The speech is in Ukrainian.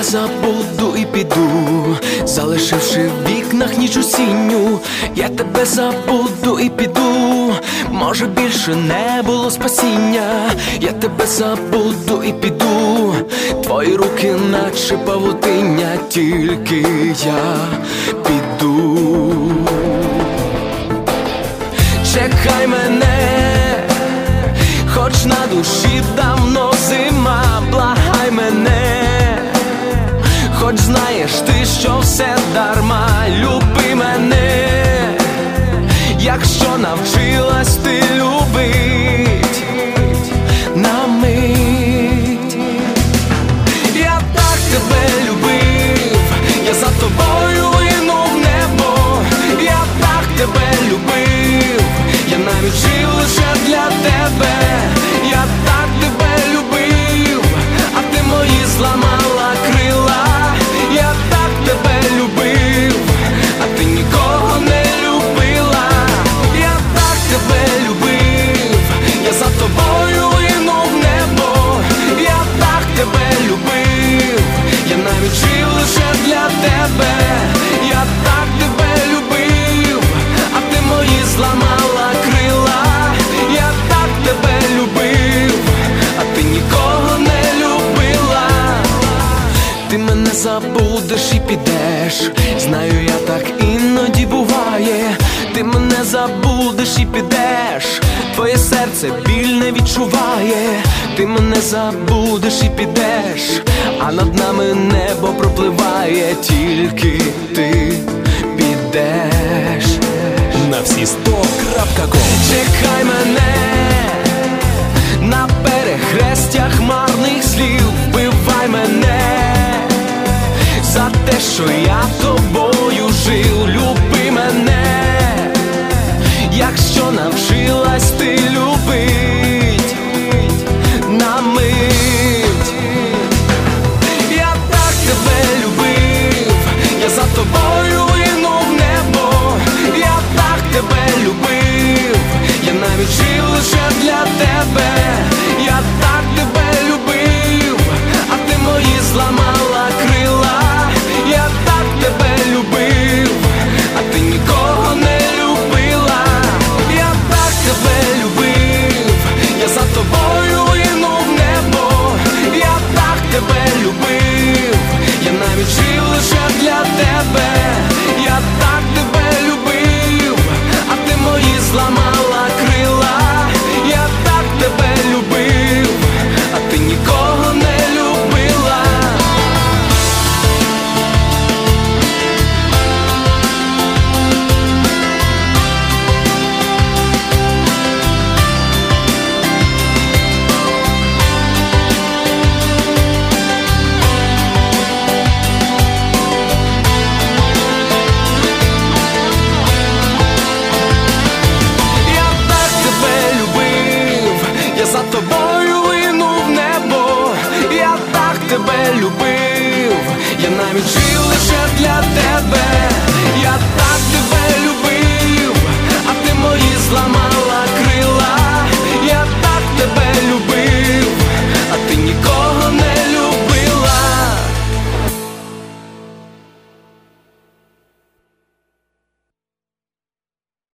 забуду і піду, залишивши в вікнах ніч осінню. Я тебе забуду і піду, може більше не було спасіння. Я тебе забуду і піду, твої руки наче павутиння, тільки я піду. Чекай мене, хоч на душі давно зима, благай мене, хоч знаєш ти, що все дарма. Люби мене, якщо навчилась ти любить на мить. Я так тебе любив, я за тобою линув в небо. Я так тебе любив, я навіть жив лише для тебе. Я так тебе любив, а ти мої зламала крила. Я так тебе любив, а ти нікого не любила. Я так тебе любив, я за тобою линув в небо. Я так тебе любив, я навіть жив лише для тебе. Я так тебе любив, а ти мої зламала крила. Я так тебе любив, а ти нікого не любила. Ти мене забудеш і підеш, знаю, я так іноді буває. Ти мене забудеш і підеш, твоє серце біль не відчуває. Ти мене забудеш і підеш, а над нами небо пропливає, тільки ти підеш. На всі 100.com. Чекай мене на перехрестях марних слів, вбивай мене за те, що